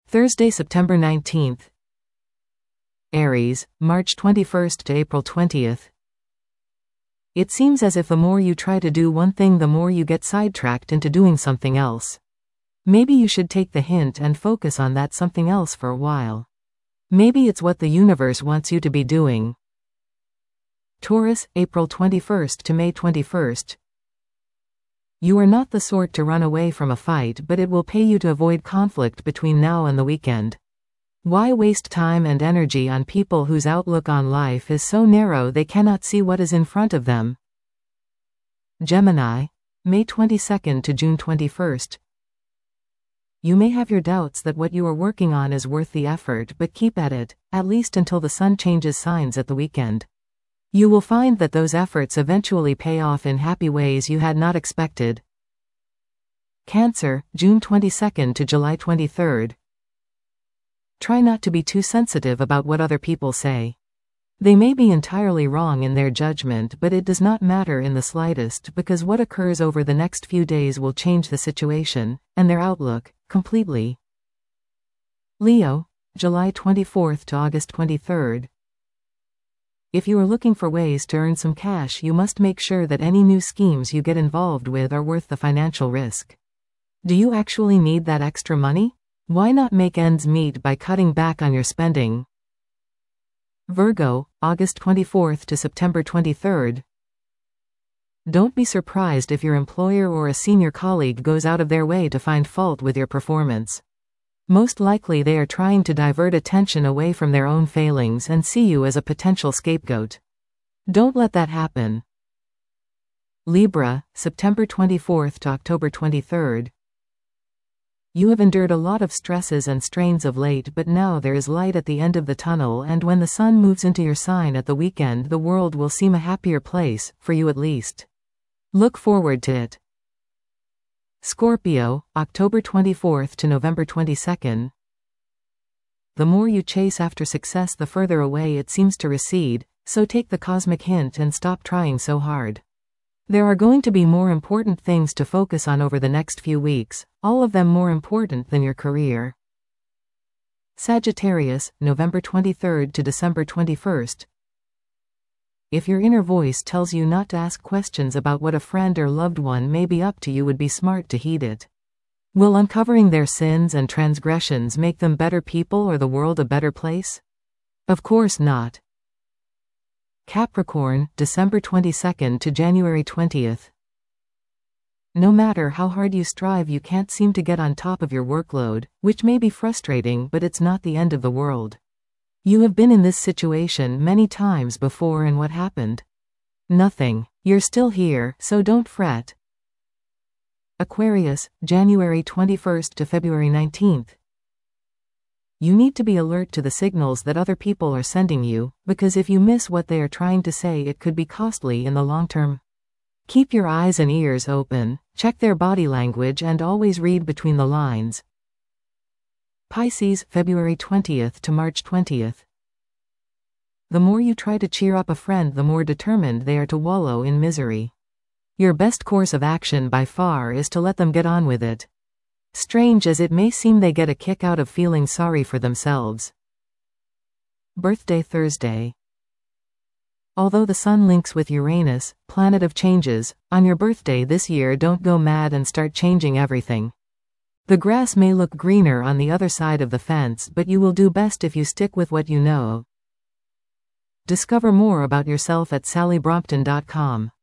Thursday, September 19th. Aries, March 21st to April 20th. It seems as if the more you try to do one thing, the more you get sidetracked into doing something else. Maybe you should take the hint and focus on that something else for a while. Maybe it's what the universe wants you to be doing. Taurus, April 21st to May 21st. You are not the sort to run away from a fight, but it will pay you to avoid conflict between now and the weekend. Why waste time and energy on people whose outlook on life is so narrow they cannot see what is in front of them? Gemini, May 22nd to June 21st. You may have your doubts that what you are working on is worth the effort, but keep at it, at least until the sun changes signs at the weekend. You will find that those efforts eventually pay off in happy ways you had not expected. Cancer, June 22nd to July 23rd. Try not to be too sensitive about what other people say. They may be entirely wrong in their judgment, but it does not matter in the slightest, because what occurs over the next few days will change the situation, and their outlook, completely. Leo, July 24th to August 23rd. If you are looking for ways to earn some cash, you must make sure that any new schemes you get involved with are worth the financial risk. Do you actually need that extra money? Why not make ends meet by cutting back on your spending? Virgo, August 24th to September 23rd. Don't be surprised if your employer or a senior colleague goes out of their way to find fault with your performance. Most likely they are trying to divert attention away from their own failings and see you as a potential scapegoat. Don't let that happen. Libra, September 24th to October 23rd. You have endured a lot of stresses and strains of late, but now there is light at the end of the tunnel, and when the sun moves into your sign at the weekend, the world will seem a happier place, for you at least. Look forward to it. Scorpio, October 24th to November 22nd. The more you chase after success, the further away it seems to recede, so take the cosmic hint and stop trying so hard. There are going to be more important things to focus on over the next few weeks, all of them more important than your career. Sagittarius, November 23rd to December 21st. If your inner voice tells you not to ask questions about what a friend or loved one may be up to, you would be smart to heed it. Will uncovering their sins and transgressions make them better people or the world a better place? Of course not. Capricorn, December 22nd to January 20th. No matter how hard you strive, you can't seem to get on top of your workload, which may be frustrating, but it's not the end of the world. You have been in this situation many times before, and what happened? Nothing. You're still here, so don't fret. Aquarius, January 21st to February 19th. You need to be alert to the signals that other people are sending you, because if you miss what they are trying to say, it could be costly in the long term. Keep your eyes and ears open, check their body language, and always read between the lines. Pisces, February 20th to March 20th. The more you try to cheer up a friend, the more determined they are to wallow in misery. Your best course of action by far is to let them get on with it. Strange as it may seem, they get a kick out of feeling sorry for themselves. Birthday Thursday. Although the sun links with Uranus, planet of changes, on your birthday this year, don't go mad and start changing everything. The grass may look greener on the other side of the fence, but you will do best if you stick with what you know. Discover more about yourself at sallybrompton.com.